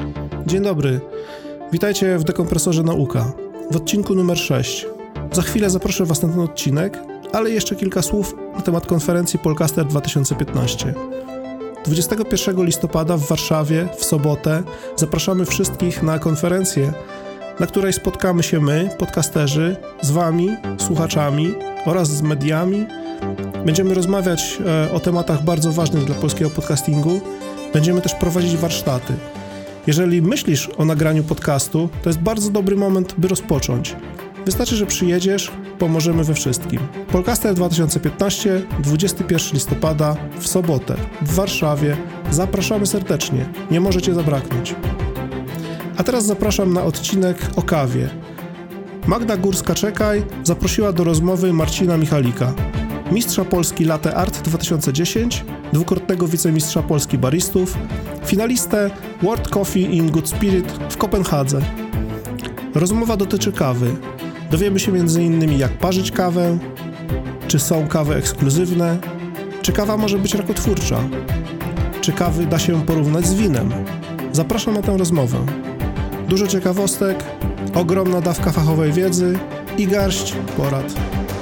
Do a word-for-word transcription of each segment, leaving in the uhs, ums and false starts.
Dzień dobry. Witajcie w Dekompresorze Nauka, w odcinku numer sześć. Za chwilę zaproszę Was na ten odcinek, ale jeszcze kilka słów na temat konferencji Polcaster dwa tysiące piętnaście. dwudziestego pierwszego listopada w Warszawie, w sobotę, zapraszamy wszystkich na konferencję, na której spotkamy się my, podcasterzy, z Wami, słuchaczami oraz z mediami. Będziemy rozmawiać e, o tematach bardzo ważnych dla polskiego podcastingu. Będziemy też prowadzić warsztaty. Jeżeli myślisz o nagraniu podcastu, to jest bardzo dobry moment, by rozpocząć. Wystarczy, że przyjedziesz, pomożemy we wszystkim. Polcaster dwa tysiące piętnaście, dwudziestego pierwszego listopada, w sobotę, w Warszawie. Zapraszamy serdecznie, nie możecie zabraknąć. A teraz zapraszam na odcinek o kawie. Magda Górska-Czekaj zaprosiła do rozmowy Marcina Michalika, mistrza Polski Latte Art dwa tysiące dziesięć, dwukrotnego wicemistrza Polski baristów, finalistę World Coffee in Good Spirit w Kopenhadze. Rozmowa dotyczy kawy. Dowiemy się między innymi, jak parzyć kawę, czy są kawy ekskluzywne, czy kawa może być rakotwórcza, czy kawy da się porównać z winem. Zapraszam na tę rozmowę. Dużo ciekawostek, ogromna dawka fachowej wiedzy i garść porad.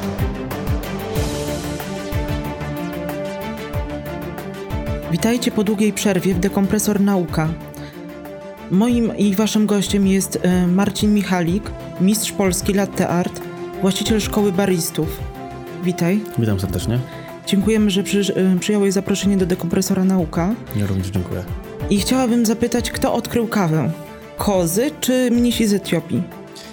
Witajcie po długiej przerwie w Dekompresor Nauka. Moim i waszym gościem jest Marcin Michalik, mistrz Polski Latte Art, właściciel szkoły baristów. Witaj. Witam serdecznie. Dziękujemy, że przy, przyjąłeś zaproszenie do Dekompresora Nauka. Ja również dziękuję. I chciałabym zapytać, kto odkrył kawę? Kozy czy mnisi z Etiopii?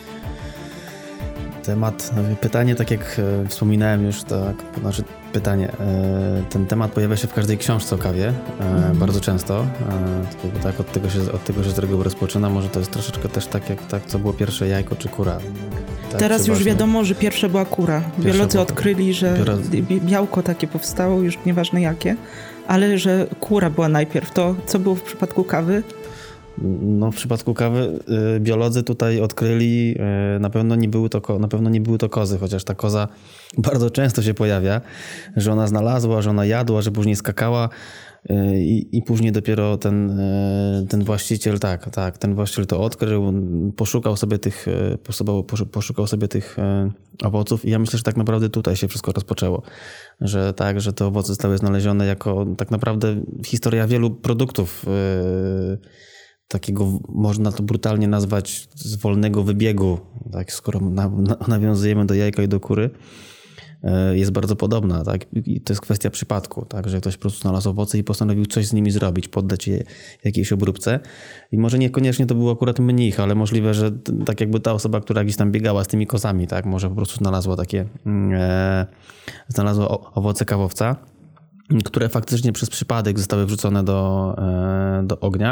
Temat, pytanie, tak jak wspominałem już, tak, znaczy pytanie, ten temat pojawia się w każdej książce o kawie, mm. bardzo często, tak, tak od tego się, od tego się z reguły rozpoczyna, może to jest troszeczkę też tak, jak tak, co było pierwsze, jajko czy kura. Tak, Teraz już właśnie... wiadomo, że pierwsze była kura. Biolodzy była... odkryli, że Biuro... białko takie powstało, już nieważne jakie, ale że kura była najpierw. To co było w przypadku kawy? No, w przypadku kawy y, biolodzy tutaj odkryli, y, na pewno nie były to ko- na pewno nie były to kozy, chociaż ta koza bardzo często się pojawia, że ona znalazła, że ona jadła, że później skakała y, i później dopiero ten, y, ten właściciel, tak, tak, ten właściciel to odkrył, poszukał sobie tych, poszukał, poszukał sobie tych y, owoców i ja myślę, że tak naprawdę tutaj się wszystko rozpoczęło, że tak, że te owoce zostały znalezione jako tak naprawdę historia wielu produktów y, takiego, można to brutalnie nazwać, z wolnego wybiegu, tak, skoro na, na, nawiązujemy do jajka i do kury, jest bardzo podobna, tak? I to jest kwestia przypadku, tak? Że ktoś po prostu znalazł owoce i postanowił coś z nimi zrobić, poddać je jakiejś obróbce. I może niekoniecznie to był akurat mnich, ale możliwe, że tak jakby ta osoba, która gdzieś tam biegała z tymi kozami, tak? Może po prostu znalazła takie, e, znalazła owoce kawowca, które faktycznie przez przypadek zostały wrzucone do, e, do ognia.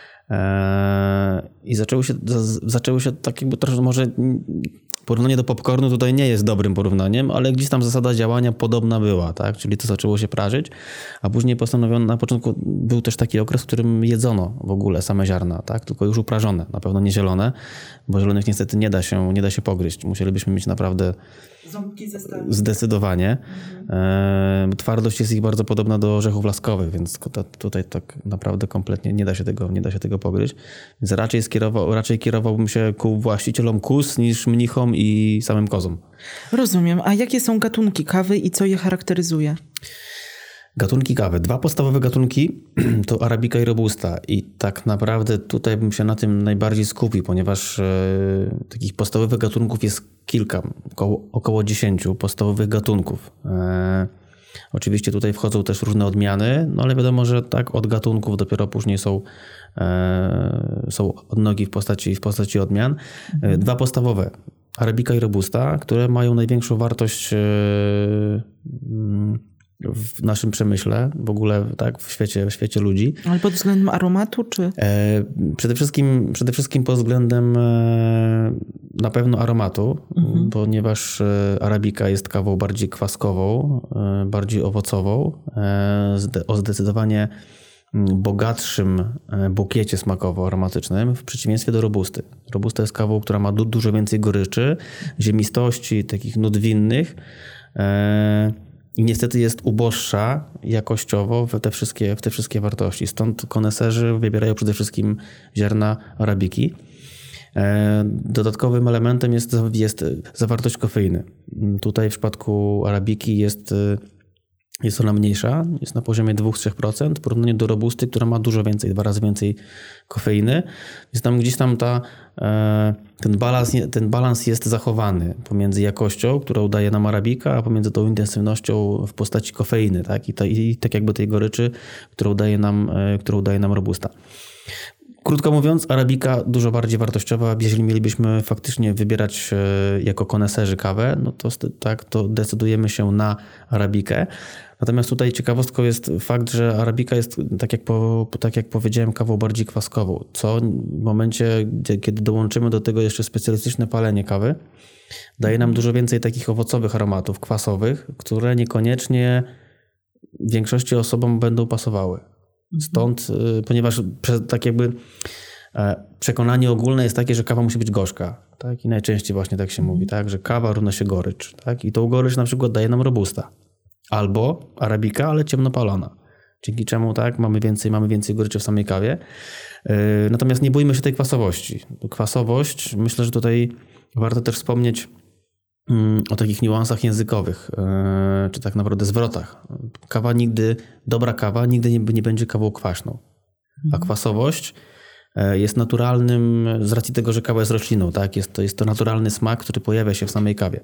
I zaczęły się, zaczęły się tak jakby troszkę, może porównanie do popcornu tutaj nie jest dobrym porównaniem, ale gdzieś tam zasada działania podobna była, tak? Czyli to zaczęło się prażyć, a później postanowiono, na początku był też taki okres, w którym jedzono w ogóle same ziarna, tak? Tylko już uprażone, na pewno nie zielone, bo zielonych niestety nie da się, nie da się pogryźć. Musielibyśmy mieć naprawdę ząbki zestawy. Zdecydowanie. Mhm. E, twardość jest ich bardzo podobna do orzechów laskowych, więc to, tutaj tak naprawdę kompletnie nie da się tego, nie da się tego pogryźć. Więc raczej, skierował, raczej kierowałbym się ku właścicielom kóz niż mnichom i samym kozom. Rozumiem. A jakie są gatunki kawy i co je charakteryzuje? Gatunki kawy. Dwa podstawowe gatunki to Arabika i Robusta. I tak naprawdę tutaj bym się na tym najbardziej skupił, ponieważ e, takich podstawowych gatunków jest kilka, około, około dziesięciu podstawowych gatunków. E, oczywiście tutaj wchodzą też różne odmiany, no ale wiadomo, że tak od gatunków dopiero później są, e, są odnogi w postaci, w postaci odmian. E, dwa podstawowe. Arabika i Robusta, które mają największą wartość e, w naszym przemyśle, w ogóle tak, w świecie, w świecie ludzi. Ale pod względem aromatu, czy? E, przede wszystkim, przede wszystkim pod względem e, na pewno aromatu, mhm. ponieważ Arabika jest kawą bardziej kwaskową, e, bardziej owocową, e, zde, o zdecydowanie bogatszym bukiecie smakowo-aromatycznym w przeciwieństwie do Robusty. Robusta jest kawą, która ma du- dużo więcej goryczy, ziemistości, takich nut winnych, e, i niestety jest uboższa jakościowo w te wszystkie, w te wszystkie wartości. Stąd koneserzy wybierają przede wszystkim ziarna arabiki. Dodatkowym elementem jest, jest zawartość kofeiny. Tutaj w przypadku arabiki jest, jest ona mniejsza, jest na poziomie dwa do trzech procent w porównaniu do robusty, która ma dużo więcej, dwa razy więcej kofeiny. Więc tam gdzieś tam ta, ten, balans, ten balans jest zachowany pomiędzy jakością, którą daje nam arabika, a pomiędzy tą intensywnością w postaci kofeiny, tak? I, ta, i tak jakby tej goryczy, którą daje nam, którą daje nam robusta. Krótko mówiąc, arabika dużo bardziej wartościowa. Jeżeli mielibyśmy faktycznie wybierać jako koneserzy kawę, no to tak, to decydujemy się na arabikę. Natomiast tutaj ciekawostką jest fakt, że arabika jest, tak jak, po, tak jak powiedziałem, kawą bardziej kwaskową, co w momencie, kiedy dołączymy do tego jeszcze specjalistyczne palenie kawy, daje nam dużo więcej takich owocowych aromatów, kwasowych, które niekoniecznie większości osobom będą pasowały. Stąd, ponieważ tak jakby przekonanie ogólne jest takie, że kawa musi być gorzka. Tak? I najczęściej właśnie tak się mówi, tak? Że kawa równa się gorycz. Tak? I tą gorycz na przykład daje nam robusta. Albo arabika, ale ciemnopalona. Dzięki czemu tak mamy więcej, mamy więcej goryczy w samej kawie. Natomiast nie bójmy się tej kwasowości. Kwasowość, myślę, że tutaj warto też wspomnieć o takich niuansach językowych, czy tak naprawdę zwrotach. Kawa nigdy, dobra kawa nigdy nie, nie będzie kawą kwaśną. A kwasowość jest naturalnym, z racji tego, że kawa jest rośliną, tak? Jest to, jest to naturalny smak, który pojawia się w samej kawie.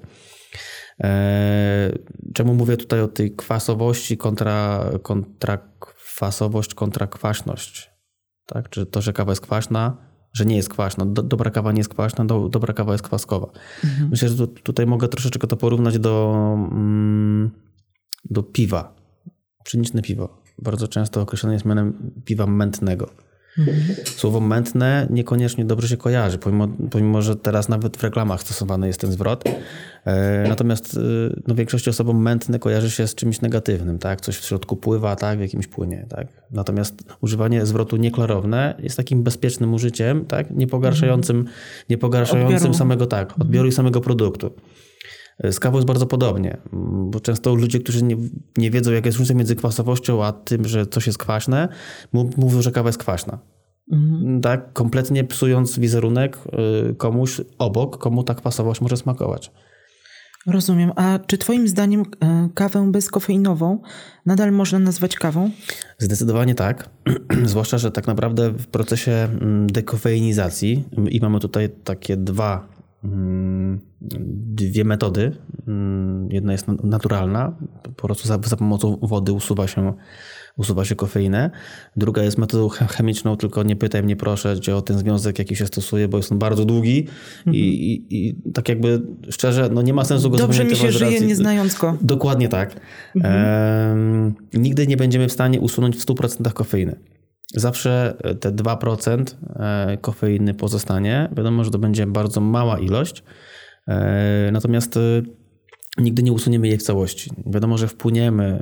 Czemu mówię tutaj o tej kwasowości kontra, kontra kwasowość, kontra kwaśność? Tak? Czy to, że kawa jest kwaśna, że nie jest kwaśna. Do, dobra kawa nie jest kwaśna, do, dobra kawa jest kwaskowa. Mhm. Myślę, że tu, tutaj mogę troszeczkę to porównać do, mm, do piwa. Pszeniczne piwo. Bardzo często określone jest mianem piwa mętnego. Mhm. Słowo mętne niekoniecznie dobrze się kojarzy, pomimo, pomimo że teraz nawet w reklamach stosowany jest ten zwrot. E, natomiast no, większości osobom mętne kojarzy się z czymś negatywnym, tak? Coś w środku pływa, tak? W jakimś płynie, tak? Natomiast używanie zwrotu nieklarowne jest takim bezpiecznym użyciem, tak? Nie pogarszającym, nie pogarszającym odbioru. samego, tak, odbioru mhm. i samego produktu. Z kawą jest bardzo podobnie, bo często ludzie, którzy nie, nie wiedzą, jaka jest różnica między kwasowością a tym, że coś jest kwaśne, mówią, że kawa jest kwaśna. Mhm. Tak, kompletnie psując wizerunek komuś obok, komu ta kwasowość może smakować. Rozumiem. A czy twoim zdaniem kawę bezkofeinową nadal można nazwać kawą? Zdecydowanie tak. Zwłaszcza, że tak naprawdę w procesie dekofeinizacji i mamy tutaj takie dwa dwie metody. Jedna jest naturalna, po prostu za, za pomocą wody usuwa się, usuwa się kofeinę. Druga jest metodą chemiczną, tylko nie pytaj mnie proszę cię o ten związek, jaki się stosuje, bo jest on bardzo długi mhm. i, i, i tak jakby szczerze, no nie ma sensu go Dobrze mi się żyje, nie znając go. Dokładnie tak. Mhm. E, nigdy nie będziemy w stanie usunąć w stu procentach kofeiny. Zawsze te dwa procent kofeiny pozostanie. Wiadomo, że to będzie bardzo mała ilość. Natomiast nigdy nie usuniemy jej w całości. Wiadomo, że wpłyniemy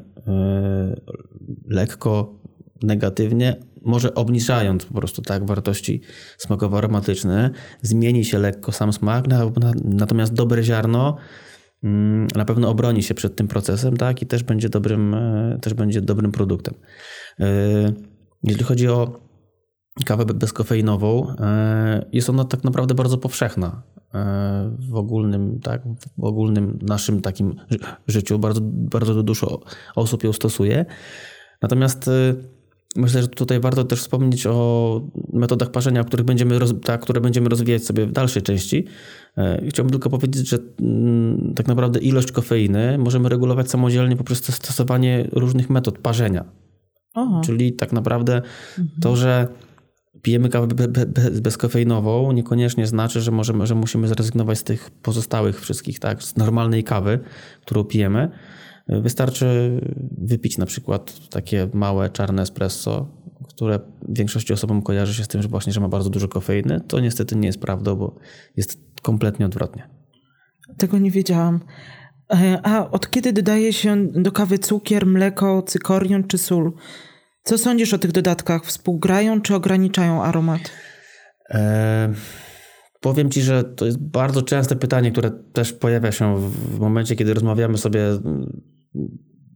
lekko negatywnie, może obniżając po prostu tak wartości smakowo-aromatyczne. Zmieni się lekko sam smak, natomiast dobre ziarno na pewno obroni się przed tym procesem, tak? I też będzie dobrym, też będzie dobrym produktem. Jeżeli chodzi o kawę bezkofeinową, jest ona tak naprawdę bardzo powszechna w ogólnym, tak, w ogólnym naszym takim życiu. Bardzo, bardzo dużo osób ją stosuje. Natomiast myślę, że tutaj warto też wspomnieć o metodach parzenia, o których będziemy, roz, tak, które będziemy rozwijać sobie w dalszej części. Chciałbym tylko powiedzieć, że tak naprawdę ilość kofeiny możemy regulować samodzielnie poprzez stosowanie różnych metod parzenia. Aha. Czyli tak naprawdę mhm. to, że pijemy kawę be, be, be, bezkofeinową, niekoniecznie znaczy, że możemy, że musimy zrezygnować z tych pozostałych wszystkich, tak, z normalnej kawy, którą pijemy. Wystarczy wypić na przykład takie małe czarne espresso, które większości osobom kojarzy się z tym, że właśnie, że ma bardzo dużo kofeiny. To niestety nie jest prawdą, bo jest kompletnie odwrotnie. Tego nie wiedziałam. A od kiedy dodaje się do kawy cukier, mleko, cykorion czy sól? Co sądzisz o tych dodatkach? Współgrają czy ograniczają aromat? E, powiem ci, że to jest bardzo częste pytanie, które też pojawia się w momencie, kiedy rozmawiamy sobie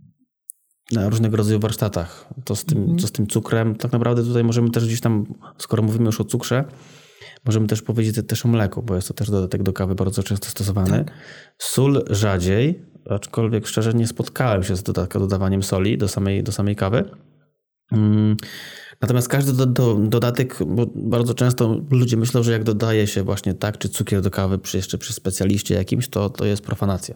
na różnego rodzaju warsztatach. To z tym, Mhm. co z tym cukrem. Tak naprawdę tutaj możemy też gdzieś tam, skoro mówimy już o cukrze, możemy też powiedzieć też o mleku, bo jest to też dodatek do kawy bardzo często stosowany. Tak. Sól rzadziej, aczkolwiek szczerze nie spotkałem się z dodatka, dodawaniem soli do samej, do samej kawy. Mm. Natomiast każdy do, do, dodatek, bo bardzo często ludzie myślą, że jak dodaje się właśnie tak, czy cukier do kawy przy, jeszcze przy specjaliście jakimś, to, to jest profanacja.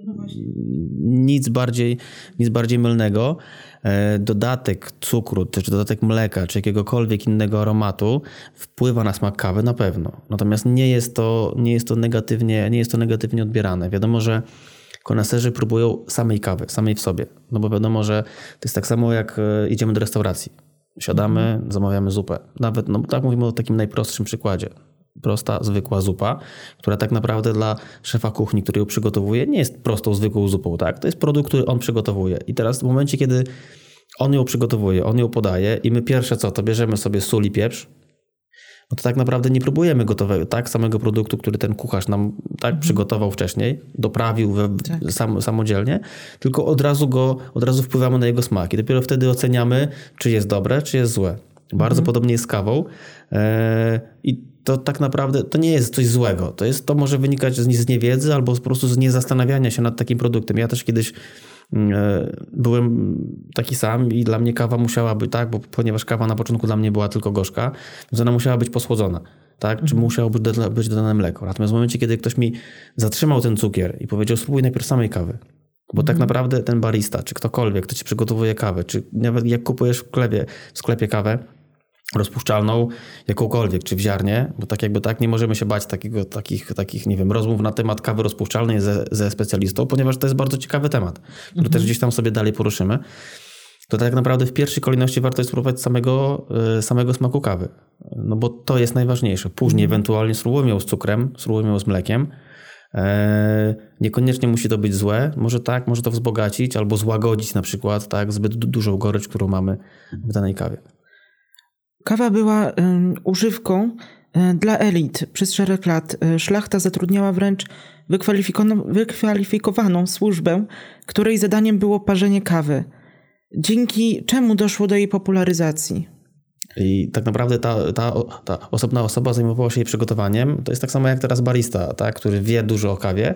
Nic bardziej, nic bardziej mylnego. Dodatek cukru, czy dodatek mleka, czy jakiegokolwiek innego aromatu wpływa na smak kawy na pewno. Natomiast nie jest to, nie jest to negatywnie, nie jest to negatywnie odbierane. Wiadomo, że koneserzy próbują samej kawy, samej w sobie. No bo wiadomo, że to jest tak samo jak idziemy do restauracji. Siadamy, mm. zamawiamy zupę. Nawet, no tak mówimy o takim najprostszym przykładzie. Prosta, zwykła zupa, która tak naprawdę dla szefa kuchni, który ją przygotowuje, nie jest prostą, zwykłą zupą. Tak? To jest produkt, który on przygotowuje. I teraz w momencie, kiedy on ją przygotowuje, on ją podaje i my pierwsze co, to bierzemy sobie sól i pieprz, no to tak naprawdę nie próbujemy gotowego, tak, samego produktu, który ten kucharz nam tak mhm. przygotował wcześniej, doprawił we, tak. sam, samodzielnie, tylko od razu go, od razu wpływamy na jego smak i dopiero wtedy oceniamy, czy jest dobre, czy jest złe. Bardzo mhm. podobnie jest z kawą e, i to tak naprawdę to nie jest coś złego. To, jest, to może wynikać z, z niewiedzy albo po prostu z niezastanawiania się nad takim produktem. Ja też kiedyś e, byłem taki sam i dla mnie kawa musiała być, tak, bo ponieważ kawa na początku dla mnie była tylko gorzka, więc ona musiała być posłodzona. Tak? Czy musiało być, doda- być dodane mleko. Natomiast w momencie, kiedy ktoś mi zatrzymał ten cukier i powiedział, spróbuj najpierw samej kawy. Bo tak naprawdę ten barista, czy ktokolwiek, kto ci przygotowuje kawę, czy nawet jak kupujesz w sklepie, w sklepie kawę rozpuszczalną, jakąkolwiek, czy w ziarnie, bo tak jakby tak nie możemy się bać takiego, takich, takich, nie wiem, rozmów na temat kawy rozpuszczalnej ze, ze specjalistą, ponieważ to jest bardzo ciekawy temat, który mhm. też gdzieś tam sobie dalej poruszymy. To tak naprawdę w pierwszej kolejności warto jest spróbować samego, samego smaku kawy. No bo to jest najważniejsze. Później mhm. ewentualnie spróbujmy ją z cukrem, spróbujmy ją z mlekiem. Eee, niekoniecznie musi to być złe. Może tak, może to wzbogacić albo złagodzić na przykład tak zbyt dużą gorycz, którą mamy w danej kawie. Kawa była um, używką um, dla elit przez szereg lat. Szlachta zatrudniała wręcz wykwalifikowaną, wykwalifikowaną służbę, której zadaniem było parzenie kawy. Dzięki czemu doszło do jej popularyzacji? I tak naprawdę ta, ta, ta osobna osoba zajmowała się jej przygotowaniem. To jest tak samo jak teraz barista, tak, który wie dużo o kawie.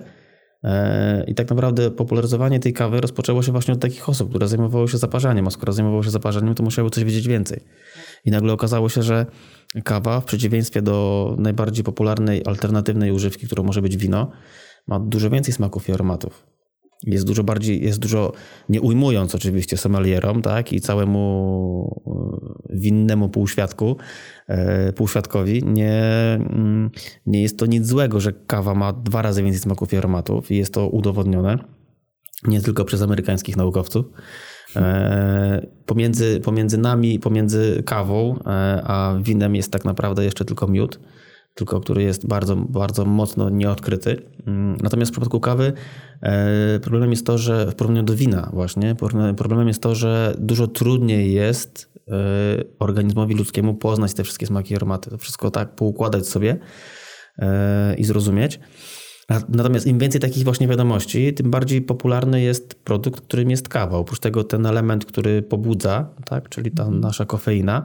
I tak naprawdę popularyzowanie tej kawy rozpoczęło się właśnie od takich osób, które zajmowały się zaparzaniem, a skoro zajmowały się zaparzaniem, to musiały coś wiedzieć więcej. I nagle okazało się, że kawa w przeciwieństwie do najbardziej popularnej, alternatywnej używki, którą może być wino, ma dużo więcej smaków i aromatów. Jest dużo bardziej, jest dużo, nie ujmując oczywiście sommelierom, tak, i całemu winnemu półświadku, półświadkowi, nie, nie jest to nic złego, że kawa ma dwa razy więcej smaków i aromatów i jest to udowodnione, nie tylko przez amerykańskich naukowców. Pomiędzy, pomiędzy nami, pomiędzy kawą a winem jest tak naprawdę jeszcze tylko miód, tylko który jest bardzo, bardzo mocno nieodkryty. Natomiast w przypadku kawy problemem jest to, że w porównaniu do wina właśnie, problemem jest to, że dużo trudniej jest organizmowi ludzkiemu poznać te wszystkie smaki i aromaty. To wszystko tak poukładać sobie i zrozumieć. Natomiast im więcej takich właśnie wiadomości, tym bardziej popularny jest produkt, którym jest kawa. Oprócz tego ten element, który pobudza, tak, czyli ta nasza kofeina,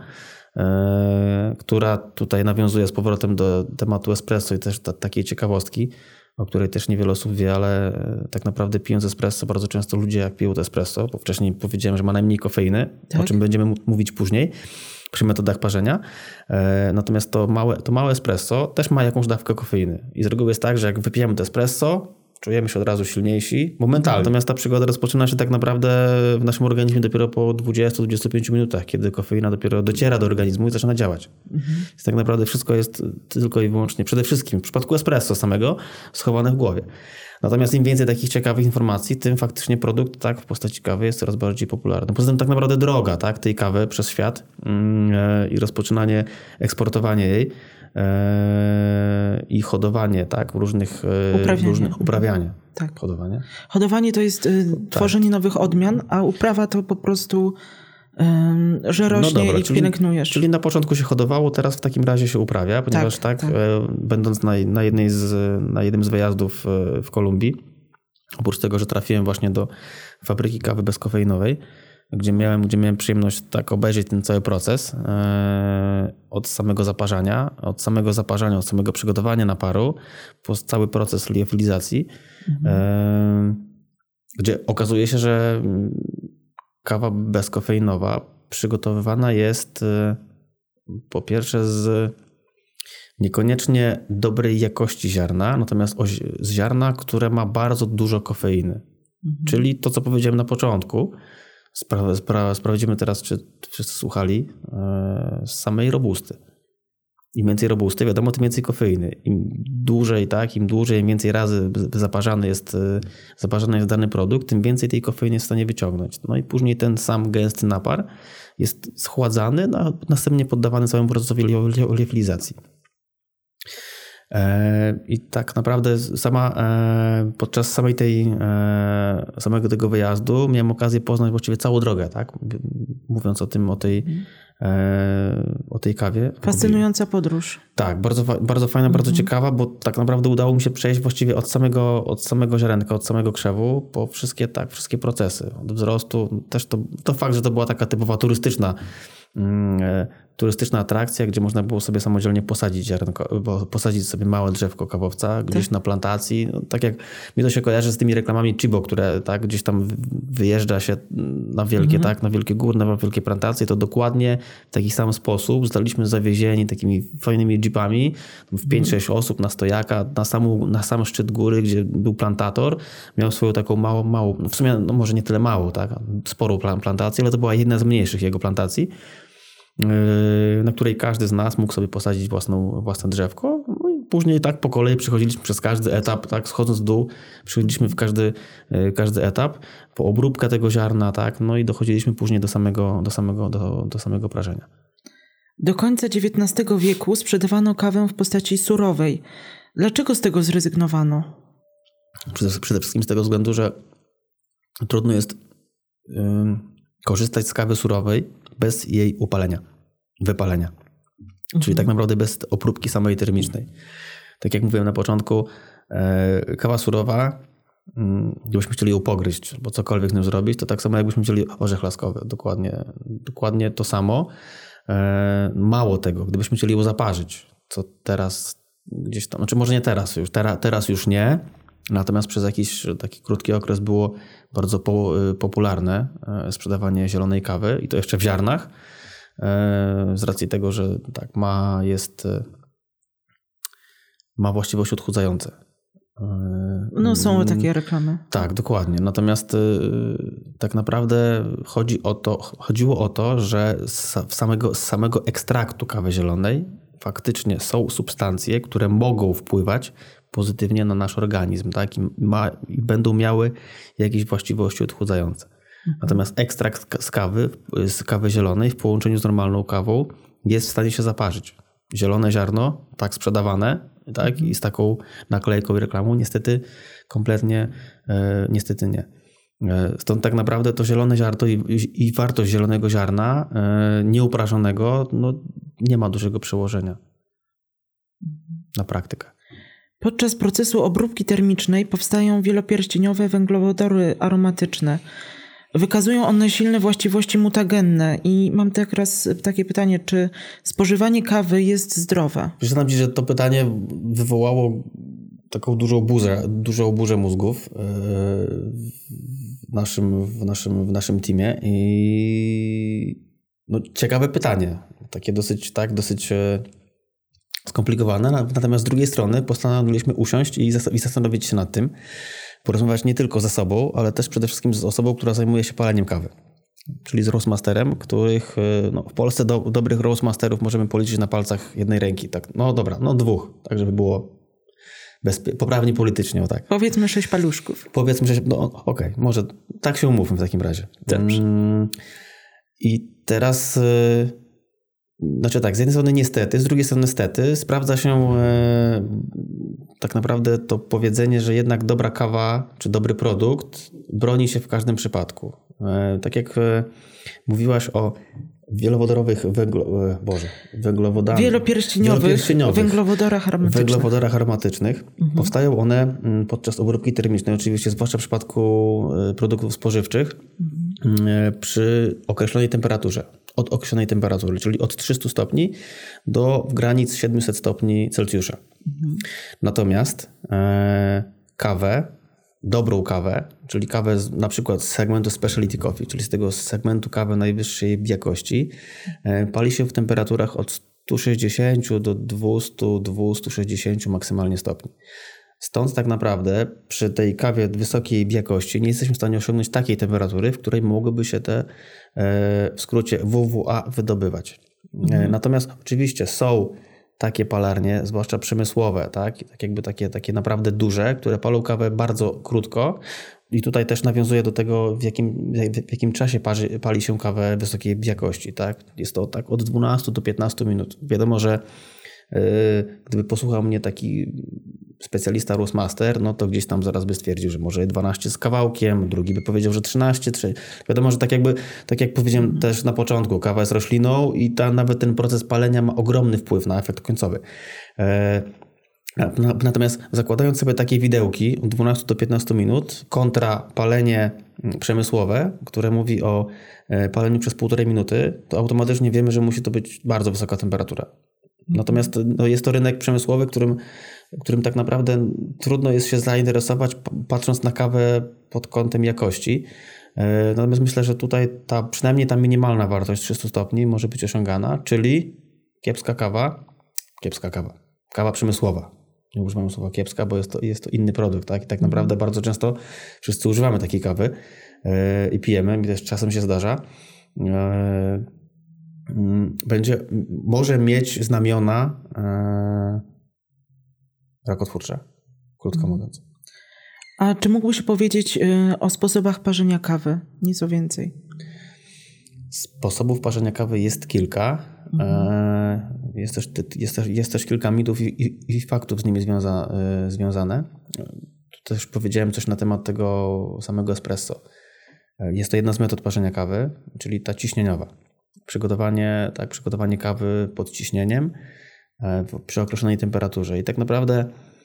która tutaj nawiązuje z powrotem do tematu espresso i też ta, takiej ciekawostki, o której też niewiele osób wie, ale tak naprawdę pijąc espresso, bardzo często ludzie jak piją to espresso, bo wcześniej powiedziałem, że ma najmniej kofeiny, tak? O czym będziemy mówić później przy metodach parzenia. Natomiast to małe, to małe espresso też ma jakąś dawkę kofeiny. I z reguły jest tak, że jak wypijemy to espresso, czujemy się od razu silniejsi, momentalnie. Natomiast ta przygoda rozpoczyna się tak naprawdę w naszym organizmie dopiero po dwudziestu do dwudziestu pięciu minutach, kiedy kofeina dopiero dociera do organizmu i zaczyna działać. Mhm. Więc tak naprawdę wszystko jest tylko i wyłącznie, przede wszystkim w przypadku espresso samego, schowane w głowie. Natomiast im więcej takich ciekawych informacji, tym faktycznie produkt tak w postaci kawy jest coraz bardziej popularny. Poza tym tak naprawdę droga tak, tej kawy przez świat yy, i rozpoczynanie, eksportowanie jej i hodowanie, tak, różnych uprawianie. różnych uprawianie. Tak. Hodowanie. Hodowanie to jest y, tworzenie tak. nowych odmian, a uprawa to po prostu y, że rośnie no dobra, i czyli, pielęgnujesz. Czyli na początku się hodowało, teraz w takim razie się uprawia, ponieważ tak, tak, tak. będąc na, na, jednej z, na jednym z wyjazdów w Kolumbii, oprócz tego, że trafiłem właśnie do fabryki kawy bezkofeinowej, gdzie miałem, gdzie miałem przyjemność tak obejrzeć ten cały proces e, od samego zaparzania, od samego zaparzania, od samego przygotowania naparu, po cały proces liofilizacji, mhm. e, gdzie okazuje się, że kawa bezkofeinowa przygotowywana jest e, po pierwsze z niekoniecznie dobrej jakości ziarna, natomiast z ziarna, które ma bardzo dużo kofeiny. Mhm. Czyli to, co powiedziałem na początku, spra- spra- sprawdzimy teraz, czy wszyscy słuchali, e, z samej robusty. Im więcej robusty, wiadomo, tym więcej kofeiny. Im dłużej, tak, im dłużej, im więcej razy zaparzany jest, zaparzany jest dany produkt, tym więcej tej kofeiny jest w stanie wyciągnąć. No i później ten sam gęsty napar jest schładzany, a następnie poddawany całemu procesowi liofilizacji. I tak naprawdę sama, podczas samej tej, samego tego wyjazdu miałem okazję poznać właściwie całą drogę, tak? Mówiąc o tym, o tej, o tej kawie. Fascynująca podróż. Tak, bardzo, bardzo fajna, bardzo mhm. ciekawa, bo tak naprawdę udało mi się przejść właściwie od samego, od samego ziarenka, od samego krzewu po wszystkie, tak, wszystkie procesy. Od wzrostu, też to, to fakt, że to była taka typowa turystyczna turystyczna atrakcja, gdzie można było sobie samodzielnie posadzić ziarenko, posadzić sobie małe drzewko kawowca gdzieś tak. na plantacji. No, tak jak mi to się kojarzy z tymi reklamami Chibo, które tak gdzieś tam wyjeżdża się na wielkie, mhm. tak, na wielkie góry, na wielkie plantacje, to dokładnie w taki sam sposób zostaliśmy zawiezieni takimi fajnymi jeepami w pięć sześć mhm. osób na stojaka, na, samą, na sam szczyt góry, gdzie był plantator. Miał swoją taką małą, małą w sumie no może nie tyle małą, tak, sporą plantację, ale to była jedna z mniejszych jego plantacji, na której każdy z nas mógł sobie posadzić własną, własne drzewko. No i później tak po kolei przechodziliśmy przez każdy etap, tak schodząc w dół, przechodziliśmy w każdy, każdy etap po obróbkę tego ziarna, tak, no i dochodziliśmy później do samego, do samego, do, do samego prażenia. Do końca dziewiętnastego wieku sprzedawano kawę w postaci surowej. Dlaczego z tego zrezygnowano? Przede, przede wszystkim z tego względu, że trudno jest yy, korzystać z kawy surowej bez jej upalenia, wypalenia. Mhm. Czyli tak naprawdę bez opróbki samej termicznej. Tak jak mówiłem na początku, e, kawa surowa, m, gdybyśmy chcieli ją pogryźć, bo cokolwiek z nią zrobić, to tak samo jakbyśmy chcieli orzech laskowy. Dokładnie, dokładnie to samo. E, mało tego, gdybyśmy chcieli ją zaparzyć, co teraz gdzieś tam, znaczy może nie teraz już, teraz, teraz już nie, natomiast przez jakiś taki krótki okres było bardzo po, popularne sprzedawanie zielonej kawy i to jeszcze w ziarnach, z racji tego, że tak ma, jest, ma właściwości odchudzające. No są takie reklamy. Tak, dokładnie. Natomiast tak naprawdę chodzi o to, chodziło o to, że z samego, z samego ekstraktu kawy zielonej faktycznie są substancje, które mogą wpływać pozytywnie na nasz organizm, tak? I, ma, i będą miały jakieś właściwości odchudzające. Mhm. Natomiast ekstrakt z kawy, z kawy zielonej w połączeniu z normalną kawą jest w stanie się zaparzyć. Zielone ziarno, tak sprzedawane, tak? Mhm. I z taką naklejką i reklamą niestety kompletnie, e, niestety nie. E, stąd tak naprawdę to zielone ziarno i, i wartość zielonego ziarna e, nieuprażonego no, nie ma dużego przełożenia na praktykę. Podczas procesu obróbki termicznej powstają wielopierścieniowe węglowodory aromatyczne. Wykazują one silne właściwości mutagenne i mam teraz takie pytanie, czy spożywanie kawy jest zdrowe? Przyznam ci, że to pytanie wywołało taką dużą burzę, dużą burzę mózgów w naszym, w naszym, w naszym teamie i no, ciekawe pytanie, takie dosyć, tak, dosyć skomplikowane, natomiast z drugiej strony postanowiliśmy usiąść i zastanowić się nad tym, porozmawiać nie tylko ze sobą, ale też przede wszystkim z osobą, która zajmuje się paleniem kawy, czyli z roastmasterem, których no, w Polsce do, dobrych roastmasterów możemy policzyć na palcach jednej ręki. Tak, no dobra, no dwóch, tak żeby było bezpie- poprawnie politycznie. O tak. Powiedzmy sześć paluszków. Powiedzmy sześć, no okej, okay, może tak się umówmy w takim razie. Dobrze. Mm, I teraz... Y- Znaczy tak, z jednej strony niestety, z drugiej strony stety sprawdza się e, tak naprawdę to powiedzenie, że jednak dobra kawa czy dobry produkt broni się w każdym przypadku. E, tak jak e, mówiłaś o wielowodorowych węglo, e, Boże, węglowodorach wielopierścieniowych, wielopierścieniowych węglowodorach aromatycznych. Węglowodorach aromatycznych. Mhm. Powstają one podczas obróbki termicznej, oczywiście zwłaszcza w przypadku produktów spożywczych. Mhm. przy określonej temperaturze. Od określonej temperatury, czyli od trzystu stopni do granic siedemset stopni Celsjusza. Mhm. Natomiast e, kawę, dobrą kawę, czyli kawę z, na przykład z segmentu specialty coffee, czyli z tego segmentu kawy najwyższej jakości, e, pali się w temperaturach od stu sześćdziesięciu do dwustu do dwustu sześćdziesięciu maksymalnie stopni. Stąd tak naprawdę przy tej kawie wysokiej jakości nie jesteśmy w stanie osiągnąć takiej temperatury, w której mogłyby się te w skrócie W W A wydobywać. Mhm. Natomiast oczywiście są takie palarnie, zwłaszcza przemysłowe, tak, tak jakby takie, takie naprawdę duże, które palą kawę bardzo krótko i tutaj też nawiązuje do tego, w jakim, w jakim czasie parzy, pali się kawę wysokiej jakości. Tak? Jest to tak od dwunastu do piętnastu minut. Wiadomo, że yy, gdyby posłuchał mnie taki specjalista Roastmaster, no to gdzieś tam zaraz by stwierdził, że może dwanaście z kawałkiem, drugi by powiedział, że trzynaście. trzy. Wiadomo, że tak jakby, tak jak powiedziałem mm. też na początku, kawa jest rośliną i ta, nawet ten proces palenia ma ogromny wpływ na efekt końcowy. E, natomiast zakładając sobie takie widełki od dwunastu do piętnastu minut kontra palenie przemysłowe, które mówi o paleniu przez półtorej minuty, to automatycznie wiemy, że musi to być bardzo wysoka temperatura. Natomiast no, jest to rynek przemysłowy, którym, którym tak naprawdę trudno jest się zainteresować, patrząc na kawę pod kątem jakości. Natomiast myślę, że tutaj ta, przynajmniej ta minimalna wartość trzystu stopni może być osiągana, czyli kiepska kawa, kiepska kawa, kawa przemysłowa. Nie używam słowa kiepska, bo jest to, jest to inny produkt. Tak? I tak naprawdę bardzo często wszyscy używamy takiej kawy yy, i pijemy, mi też czasem się zdarza. Yy, będzie, może mieć znamiona yy, rakotwórcze, krótko mówiąc. A czy mógłbyś powiedzieć yy, o sposobach parzenia kawy? Nieco więcej. Sposobów parzenia kawy jest kilka. Mhm. Yy, jest, też, jest, też, jest też kilka mitów i, i, i faktów z nimi związa, yy, związane. Tu też powiedziałem coś na temat tego samego espresso. Jest to jedna z metod parzenia kawy, czyli ta ciśnieniowa. Przygotowanie, tak, przygotowanie kawy pod ciśnieniem przy określonej temperaturze. I tak naprawdę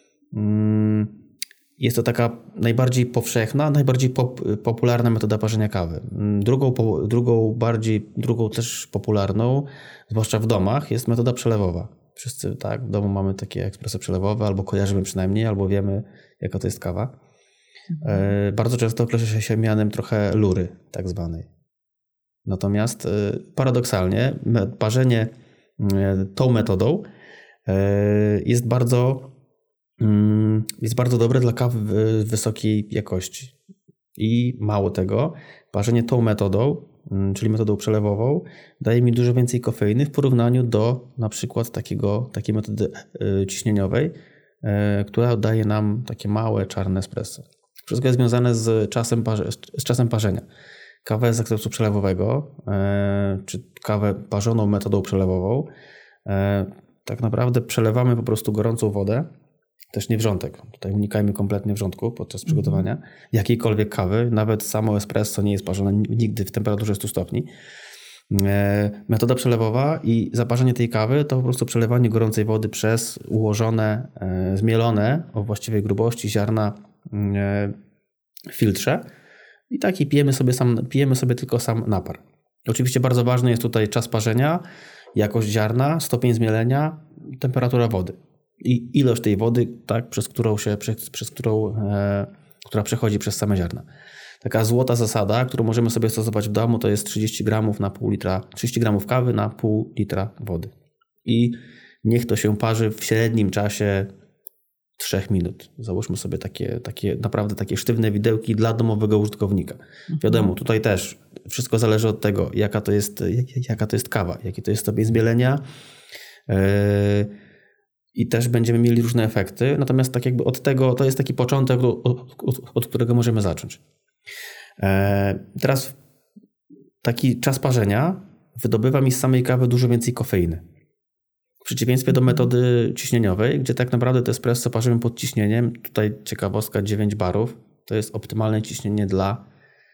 jest to taka najbardziej powszechna, najbardziej pop, popularna metoda parzenia kawy. Drugą, drugą, bardziej, drugą też popularną, zwłaszcza w domach, jest metoda przelewowa. Wszyscy tak, w domu mamy takie ekspresy przelewowe, albo kojarzymy przynajmniej, albo wiemy, jaka to jest kawa. Mhm. Bardzo często określa się mianem trochę lury tak zwanej. Natomiast paradoksalnie parzenie tą metodą jest bardzo, jest bardzo dobre dla kawy wysokiej jakości. I mało tego, parzenie tą metodą, czyli metodą przelewową, daje mi dużo więcej kofeiny w porównaniu do na przykład takiego, takiej metody ciśnieniowej, która daje nam takie małe czarne espresso. Wszystko jest związane z czasem, z czasem parzenia. Kawę z zakresu przelewowego, e, czy kawę parzoną metodą przelewową, e, tak naprawdę przelewamy po prostu gorącą wodę, też nie wrzątek. Tutaj unikajmy kompletnie wrzątku podczas przygotowania mm. jakiejkolwiek kawy. Nawet samo espresso nie jest parzone nigdy w temperaturze stu stopni. E, metoda przelewowa i zaparzenie tej kawy to po prostu przelewanie gorącej wody przez ułożone, e, zmielone o właściwej grubości ziarna e, w filtrze. I tak i pijemy sobie, sam, pijemy sobie tylko sam napar. Oczywiście bardzo ważny jest tutaj czas parzenia, jakość ziarna, stopień zmielenia, temperatura wody i ilość tej wody, tak, przez którą się, przez, przez którą, e, która przechodzi przez same ziarna. Taka złota zasada, którą możemy sobie stosować w domu, to jest trzydzieści gramów na pół litra, trzydzieści gramów kawy na pół litra wody. I niech to się parzy w średnim czasie trzech minut. Załóżmy sobie takie, takie naprawdę takie sztywne widełki dla domowego użytkownika. Mhm. Wiadomo, tutaj też wszystko zależy od tego, jaka to jest, jaka to jest kawa, jaki to jest stopień zmielenia yy, i też będziemy mieli różne efekty. Natomiast tak jakby od tego, to jest taki początek, od, od, od którego możemy zacząć. Yy, teraz taki czas parzenia wydobywa mi z samej kawy dużo więcej kofeiny. W przeciwieństwie do metody ciśnieniowej, gdzie tak naprawdę to espresso parzymy pod ciśnieniem. Tutaj ciekawostka, dziewięć barów. To jest optymalne ciśnienie dla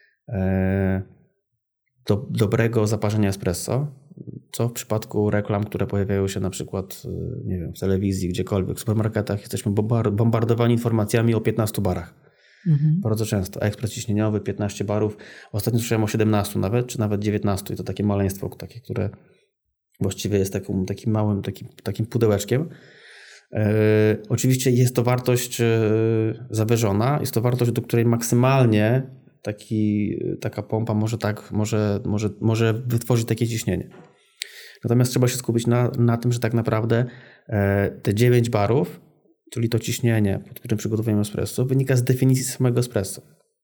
e, do, dobrego zaparzenia espresso. Co w przypadku reklam, które pojawiają się na przykład nie wiem, w telewizji, gdziekolwiek, w supermarketach, jesteśmy bombardowani informacjami o piętnastu barach. Mhm. Bardzo często. Ekspres ciśnieniowy, piętnaście barów. Ostatnio słyszałem o siedemnaście nawet, czy nawet dziewiętnaście. I to takie maleństwo, takie, które właściwie jest takim, takim małym, takim, takim pudełeczkiem. E, oczywiście jest to wartość e, zawyżona. Jest to wartość, do której maksymalnie taki, taka pompa może, tak, może, może, może wytworzyć takie ciśnienie. Natomiast trzeba się skupić na, na tym, że tak naprawdę e, te dziewięć barów, czyli to ciśnienie, pod którym przygotowujemy espresso, wynika z definicji samego espresso.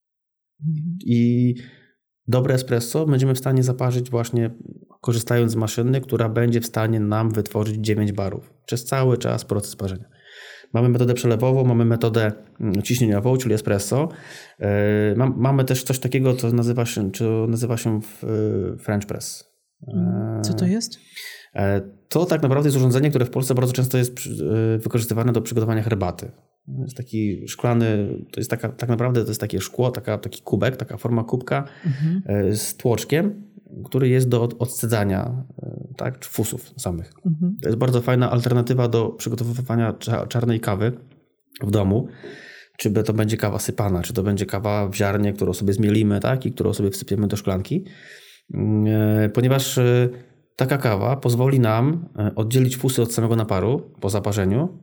I dobre espresso będziemy w stanie zaparzyć właśnie korzystając z maszyny, która będzie w stanie nam wytworzyć dziewięć barów przez cały czas proces parzenia. Mamy metodę przelewową, mamy metodę ciśnieniową, czyli espresso. Mamy też coś takiego, co nazywa się, co nazywa się French press. Co to jest? To tak naprawdę jest urządzenie, które w Polsce bardzo często jest wykorzystywane do przygotowania herbaty. To jest taki szklany, to jest taka, tak naprawdę to jest takie szkło, taka, taki kubek, taka forma kubka mhm. z tłoczkiem, który jest do odcedzania, tak, fusów samych. Mhm. To jest bardzo fajna alternatywa do przygotowywania czarnej kawy w domu. Czy to będzie kawa sypana, czy to będzie kawa w ziarnie, którą sobie zmielimy, tak, i którą sobie wsypiemy do szklanki. Ponieważ taka kawa pozwoli nam oddzielić fusy od samego naparu po zaparzeniu,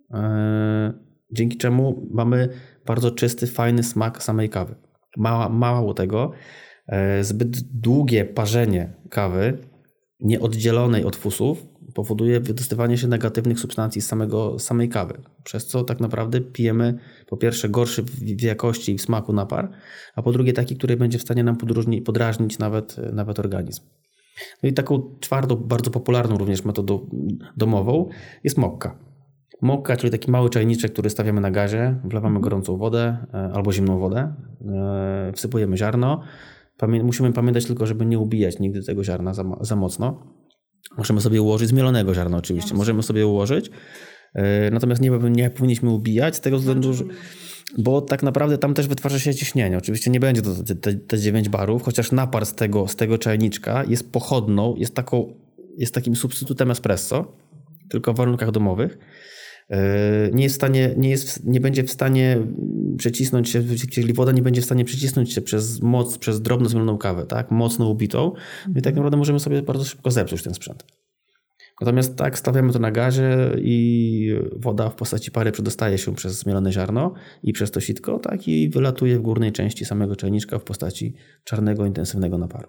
dzięki czemu mamy bardzo czysty, fajny smak samej kawy. Mało, mało tego, zbyt długie parzenie kawy nieoddzielonej od fusów powoduje wydostawanie się negatywnych substancji z samego, samej kawy, przez co tak naprawdę pijemy po pierwsze gorszy w jakości i w smaku napar, a po drugie taki, który będzie w stanie nam podrażnić nawet, nawet organizm. No i taką czwartą, bardzo popularną również metodą domową jest mokka. Mokka, czyli taki mały czajniczek, który stawiamy na gazie, wlewamy gorącą wodę albo zimną wodę, wsypujemy ziarno. Pamię- musimy pamiętać tylko, żeby nie ubijać nigdy tego ziarna za, za mocno. Możemy sobie ułożyć, zmielonego ziarna oczywiście, możemy sobie ułożyć, natomiast nie, nie powinniśmy ubijać z tego względu, że, bo tak naprawdę tam też wytwarza się ciśnienie. Oczywiście nie będzie to te, te, te dziewięć barów, chociaż napar z tego, z tego czajniczka jest pochodną, jest, taką, jest takim substytutem espresso, tylko w warunkach domowych. Nie jest w stanie, nie, jest, nie będzie w stanie przecisnąć się, czyli woda nie będzie w stanie przecisnąć się przez moc, przez drobno zmieloną kawę, tak, mocno ubitą. I tak naprawdę możemy sobie bardzo szybko zepsuć ten sprzęt. Natomiast tak, stawiamy to na gazie i woda w postaci pary przedostaje się przez zmielone ziarno i przez to sitko, tak, i wylatuje w górnej części samego czajniczka w postaci czarnego, intensywnego naparu.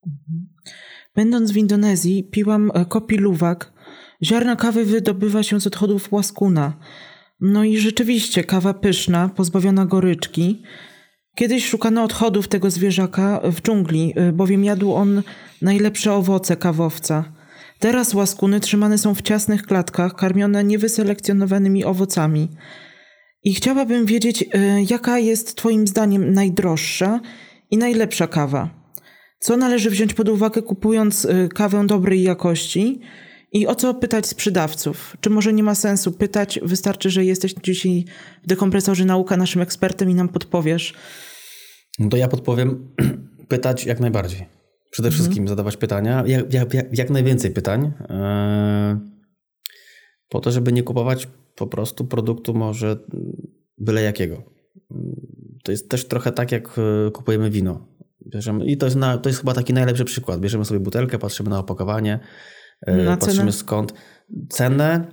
Będąc w Indonezji, piłam kopi luwak. Ziarna kawy wydobywa się z odchodów łaskuna. No i rzeczywiście kawa pyszna, pozbawiona goryczki. Kiedyś szukano odchodów tego zwierzaka w dżungli, bowiem jadł on najlepsze owoce kawowca. Teraz łaskuny trzymane są w ciasnych klatkach, karmione niewyselekcjonowanymi owocami. I chciałabym wiedzieć, jaka jest twoim zdaniem najdroższa i najlepsza kawa? Co należy wziąć pod uwagę, kupując kawę dobrej jakości? I o co pytać sprzedawców? Czy może nie ma sensu pytać? Wystarczy, że jesteś dzisiaj w Dekompresorze Nauka naszym ekspertem i nam podpowiesz. No to ja podpowiem, pytać jak najbardziej. Przede mhm. wszystkim zadawać pytania, jak, jak, jak, jak najwięcej pytań, yy, po to, żeby nie kupować po prostu produktu może byle jakiego. To jest też trochę tak, jak kupujemy wino. Bierzemy, i to jest, na, to jest chyba taki najlepszy przykład. Bierzemy sobie butelkę, patrzymy na opakowanie, Na patrzymy cenę? skąd. Cenę?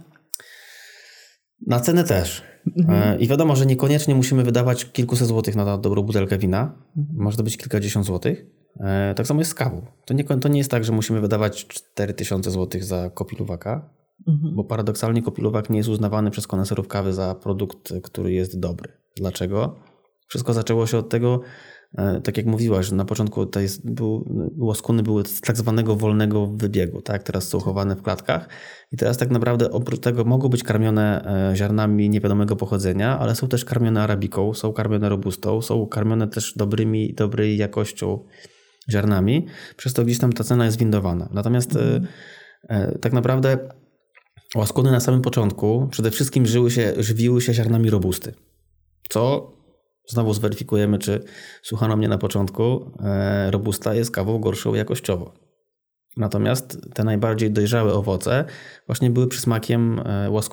Na cenę też. Mhm. I wiadomo, że niekoniecznie musimy wydawać kilkuset złotych na dobrą butelkę wina. Mhm. Może to być kilkadziesiąt złotych. Tak samo jest z kawą. To nie, to nie jest tak, że musimy wydawać cztery tysiące złotych za kopi luwaka, mhm. bo paradoksalnie kopi luwak nie jest uznawany przez koneserów kawy za produkt, który jest dobry. Dlaczego? Wszystko zaczęło się od tego, tak jak mówiłaś, że na początku to jest, był, łaskony były z tak zwanego wolnego wybiegu, tak? Teraz są chowane w klatkach i teraz tak naprawdę oprócz tego mogą być karmione ziarnami niewiadomego pochodzenia, ale są też karmione arabiką, są karmione robustą, są karmione też dobrymi, dobrej jakością ziarnami, przez to gdzieś tam ta cena jest windowana. Natomiast mm. e, tak naprawdę łaskony na samym początku przede wszystkim żyły się, żywiły się ziarnami robusty, co znowu zweryfikujemy, czy słuchano mnie na początku, e, robusta jest kawą gorszą jakościowo. Natomiast te najbardziej dojrzałe owoce właśnie były przysmakiem e, łaskunów.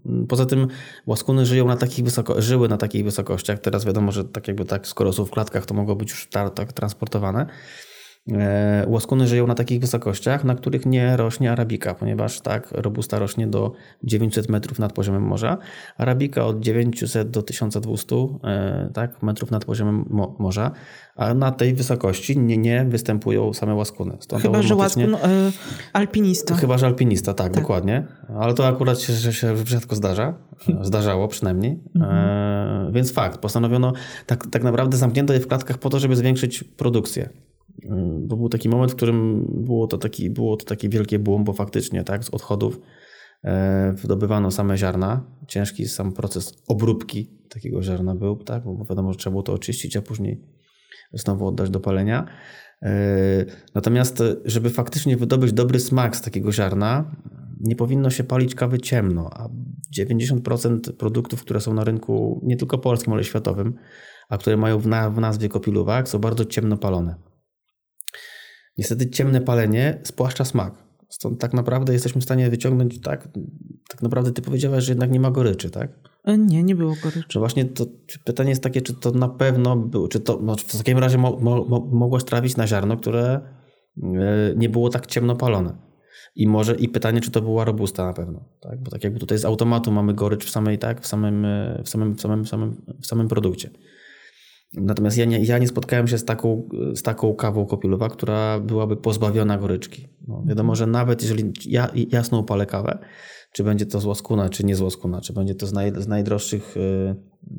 Poza tym łaskuny żyją na takich wysoko- żyły na takich wysokościach. Teraz wiadomo, że tak jakby tak, skoro są w klatkach, to mogą być już tak transportowane. E, łaskuny żyją na takich wysokościach, na których nie rośnie arabika, ponieważ tak, robusta rośnie do dziewięćset metrów nad poziomem morza, arabika od dziewięćset do tysiąc dwieście e, tak, metrów nad poziomem mo- morza, a na tej wysokości nie, nie występują same łaskuny. Stąd Chyba, że automatycznie... łaskun y, alpinista. Chyba, że alpinista, tak, Tak. dokładnie. Ale to akurat się, że się rzadko zdarza. Zdarzało przynajmniej. Mhm. E, więc fakt, postanowiono, tak, tak naprawdę zamknięto je w klatkach po to, żeby zwiększyć produkcję. Bo był taki moment, w którym było to taki, było to takie wielkie boom, bo faktycznie tak, z odchodów e, wydobywano same ziarna. Ciężki sam proces obróbki takiego ziarna był, tak, bo wiadomo, że trzeba było to oczyścić, a później znowu oddać do palenia. E, natomiast, żeby faktycznie wydobyć dobry smak z takiego ziarna, nie powinno się palić kawy ciemno, a dziewięćdziesiąt procent produktów, które są na rynku nie tylko polskim, ale światowym, a które mają w, na, w nazwie kopiluwak, są bardzo ciemno palone. Niestety ciemne palenie spłaszcza smak. Stąd tak naprawdę jesteśmy w stanie wyciągnąć, tak, tak naprawdę ty powiedziałaś, że jednak nie ma goryczy, tak? Nie, nie było goryczy. Że właśnie to pytanie jest takie, czy to na pewno było, czy to no, w takim razie mo, mo, mogłaś trafić na ziarno, które nie było tak ciemno palone. I może i pytanie, czy to była robusta na pewno, tak? Bo tak jakby tutaj z automatu mamy gorycz w samej, tak, w samym, w samym, w samym, w samym, w samym produkcie. Natomiast ja nie, ja nie spotkałem się z taką, z taką kawą kopiluwa, która byłaby pozbawiona goryczki. No, wiadomo, że nawet jeżeli ja jasno upalę kawę, czy będzie to z łaskuna, czy nie z łaskuna, czy będzie to z, naj, z najdroższych yy,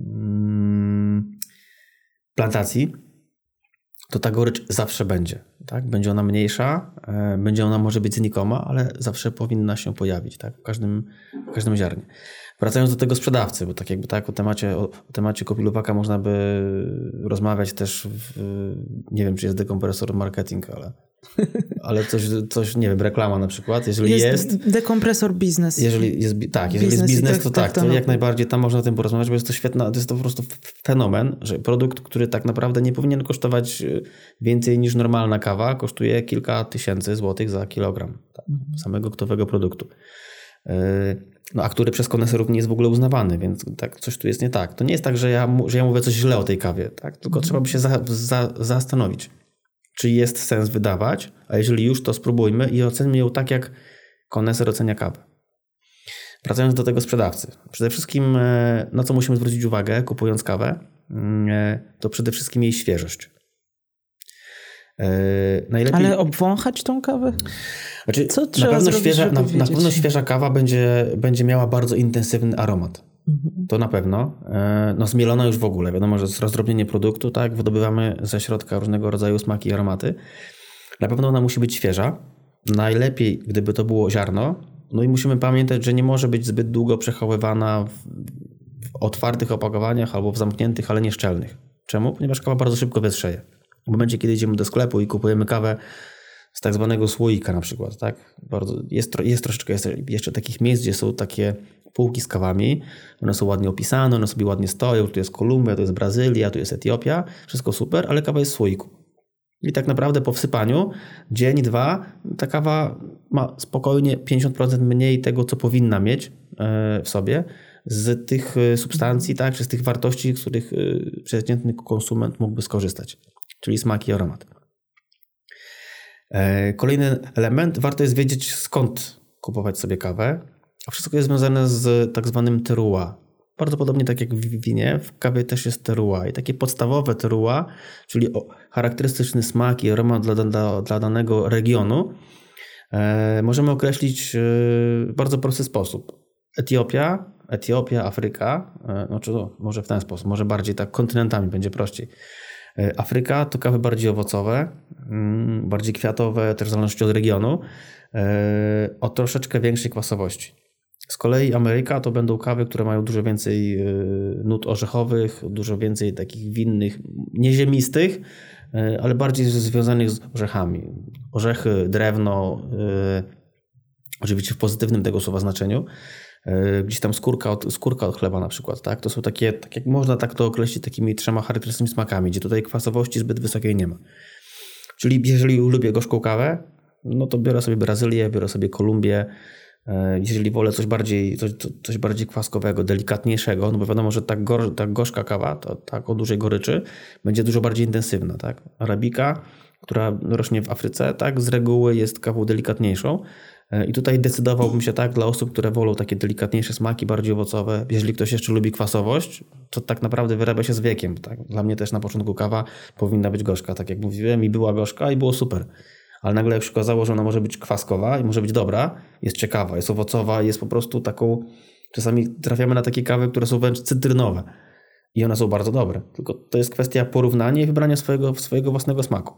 plantacji, to ta gorycz zawsze będzie. Tak? Będzie ona mniejsza, yy, będzie ona może być znikoma, ale zawsze powinna się pojawić, tak? w, każdym, w każdym ziarnie. Wracając do tego sprzedawcy, bo tak jakby tak o temacie, o, o temacie kopiluwaka można by rozmawiać też, w, nie wiem czy jest dekompresor marketing, ale, ale coś, coś, nie wiem, reklama na przykład, jeżeli jest... Jest dekompresor biznes. Jeżeli jest, tak, jeżeli biznes jest biznes, to tak, tak, tak, to no. jak najbardziej tam można o tym porozmawiać, bo jest to świetna, to jest to po prostu fenomen, że produkt, który tak naprawdę nie powinien kosztować więcej niż normalna kawa, kosztuje kilka tysięcy złotych za kilogram tak, samego gotowego produktu. No, a który przez koneserów nie jest w ogóle uznawany, więc tak, coś tu jest nie tak. To nie jest tak, że ja, że ja mówię coś źle o tej kawie, tak? Tylko mm. trzeba by się za, za, zastanowić, czy jest sens wydawać, a jeżeli już, to spróbujmy i ocenimy ją tak, jak koneser ocenia kawę. Wracając do tego sprzedawcy. Przede wszystkim, na co musimy zwrócić uwagę, kupując kawę, to przede wszystkim jej świeżość. Najlepiej... Ale obwąchać tą kawę? Znaczy, Co na trzeba pewno, zrobić, świeża, na, na pewno wiedzieć? świeża kawa będzie, będzie miała bardzo intensywny aromat. Mhm. To na pewno. No zmielona już w ogóle. Wiadomo, że rozdrobnienie produktu, tak, wydobywamy ze środka różnego rodzaju smaki i aromaty. Na pewno ona musi być świeża. Najlepiej, gdyby to było ziarno. No i musimy pamiętać, że nie może być zbyt długo przechowywana w, w otwartych opakowaniach albo w zamkniętych, ale nieszczelnych. Czemu? Ponieważ kawa bardzo szybko wietrzeje. W momencie, kiedy idziemy do sklepu i kupujemy kawę z tak zwanego słoika na przykład, tak? Bardzo, jest, jest troszeczkę jest jeszcze takich miejsc, gdzie są takie półki z kawami. One są ładnie opisane, one sobie ładnie stoją. Tu jest Kolumbia, tu jest Brazylia, tu jest Etiopia. Wszystko super, ale kawa jest w słoiku. I tak naprawdę po wsypaniu dzień, dwa, ta kawa ma spokojnie pięćdziesiąt procent mniej tego, co powinna mieć w sobie z tych substancji, tak? Czy z tych wartości, z których przeciętny konsument mógłby skorzystać. Czyli smak i aromat. Kolejny element, warto jest wiedzieć, skąd kupować sobie kawę, a wszystko jest związane z tak zwanym terroir. Bardzo podobnie tak jak w winie, w kawie też jest terroir. I takie podstawowe terroir, czyli charakterystyczny smak i aromat dla, dla, dla danego regionu, e, możemy określić w bardzo prosty sposób. Etiopia, Etiopia, Afryka, e, znaczy no, może w ten sposób, może bardziej tak kontynentami będzie prościej. Afryka to kawy bardziej owocowe, bardziej kwiatowe, też w zależności od regionu, o troszeczkę większej kwasowości. Z kolei Ameryka to będą kawy, które mają dużo więcej nut orzechowych, dużo więcej takich winnych, nieziemistych, ale bardziej związanych z orzechami. Orzechy, drewno, oczywiście w pozytywnym tego słowa znaczeniu. Gdzieś tam skórka od, skórka od chleba na przykład, tak? To są takie, tak jak można tak to określić takimi trzema charakterystycznymi smakami, gdzie tutaj kwasowości zbyt wysokiej nie ma. Czyli jeżeli lubię gorzką kawę, no to biorę sobie Brazylię, biorę sobie Kolumbię, Jeżeli wolę coś bardziej, coś, coś bardziej kwaskowego, delikatniejszego, no bo wiadomo, że ta, gor, ta gorzka kawa, ta, ta o dużej goryczy, będzie dużo bardziej intensywna. Tak? Arabika, która rośnie w Afryce, tak, z reguły jest kawą delikatniejszą. I tutaj decydowałbym się tak dla osób, które wolą takie delikatniejsze smaki, bardziej owocowe. Jeżeli ktoś jeszcze lubi kwasowość, to tak naprawdę wyrabia się z wiekiem. Tak? Dla mnie też na początku kawa powinna być gorzka, tak jak mówiłem, i była gorzka i było super. Ale nagle jak się okazało, że ona może być kwaskowa i może być dobra, jest ciekawa, jest owocowa, jest po prostu taką... Czasami trafiamy na takie kawy, które są wręcz cytrynowe i one są bardzo dobre. Tylko to jest kwestia porównania i wybrania swojego, swojego własnego smaku.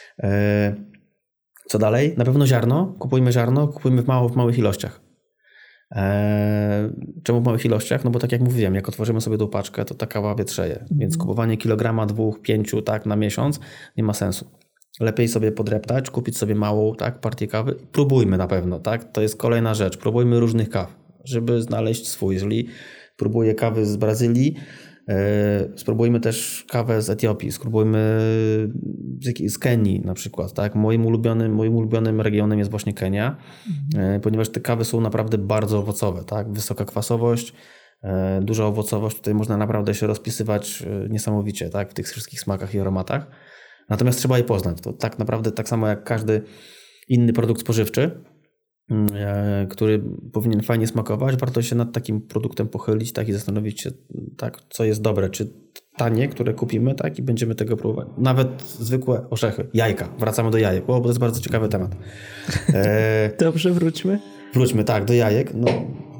Co dalej? Na pewno ziarno. Kupujmy ziarno, kupujmy w, mało, w małych ilościach. Czemu w małych ilościach? No bo tak jak mówiłem, jak otworzymy sobie tą paczkę, to ta kawa wietrzeje. Mm. Więc kupowanie kilograma, dwóch, pięciu tak na miesiąc nie ma sensu. Lepiej sobie podreptać, kupić sobie małą tak, partię kawy. Próbujmy na pewno, tak? To jest kolejna rzecz. Próbujmy różnych kaw, żeby znaleźć swój. Jeżeli próbuję kawy z Brazylii, yy, spróbujmy też kawę z Etiopii, spróbujmy z, z Kenii na przykład, tak? Moim ulubionym, moim ulubionym regionem jest właśnie Kenia, yy, ponieważ te kawy są naprawdę bardzo owocowe, tak? Wysoka kwasowość, yy, duża owocowość. Tutaj można naprawdę się rozpisywać yy, niesamowicie, tak? W tych wszystkich smakach i aromatach. Natomiast trzeba je poznać. To tak naprawdę tak samo jak każdy inny produkt spożywczy, który powinien fajnie smakować, warto się nad takim produktem pochylić, tak, i zastanowić się, tak, co jest dobre, czy tanie, które kupimy, tak, i będziemy tego próbować. Nawet zwykłe orzechy, jajka. Wracamy do jajek, bo to jest bardzo ciekawy temat. E... Dobrze, wróćmy. Wróćmy, tak, do jajek. No.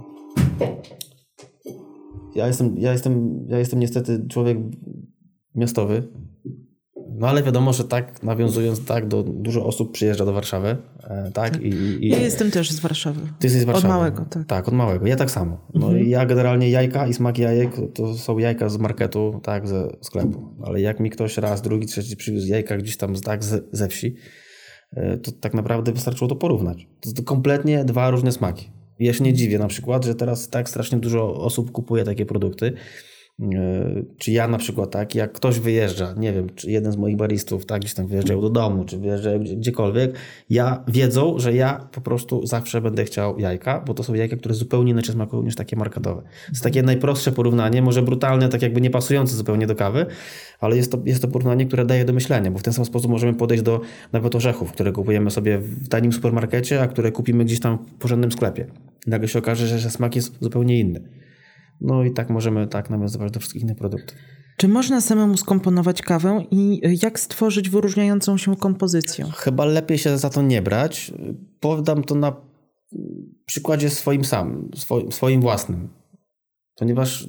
Ja jestem, ja jestem, ja jestem niestety człowiek miastowy. No ale wiadomo, że tak, nawiązując tak, do dużo osób przyjeżdża do Warszawy, e, tak? tak. I, i, ja jestem też z Warszawy. Ty jesteś z Warszawy. Od małego, tak. Tak, od małego. Ja tak samo. No mhm. i ja generalnie jajka i smak jajek to są jajka z marketu, tak, ze sklepu. Ale jak mi ktoś raz, drugi, trzeci przywiózł jajka gdzieś tam tak ze, ze wsi, e, to tak naprawdę wystarczyło to porównać. To są kompletnie dwa różne smaki. I ja się nie dziwię na przykład, że teraz tak strasznie dużo osób kupuje takie produkty. Czy ja na przykład, tak, jak ktoś wyjeżdża, nie wiem, czy jeden z moich baristów, tak, gdzieś tam wyjeżdżał do domu, czy wyjeżdżał gdziekolwiek, ja wiedzą, że ja po prostu zawsze będę chciał jajka, bo to są jajka, które zupełnie inaczej smakują niż takie marketowe. To jest takie najprostsze porównanie, może brutalne, tak jakby nie pasujące zupełnie do kawy, ale jest to, jest to porównanie, które daje do myślenia, bo w ten sam sposób możemy podejść do nawet orzechów, które kupujemy sobie w tanim supermarkecie, a które kupimy gdzieś tam w porządnym sklepie. Nagle się okaże, że smak jest zupełnie inny. No i tak możemy tak nawiązywać do wszystkich innych produktów. Czy można samemu skomponować kawę i jak stworzyć wyróżniającą się kompozycję? Chyba lepiej się za to nie brać. Podam to na przykładzie swoim samym, swoim własnym. Ponieważ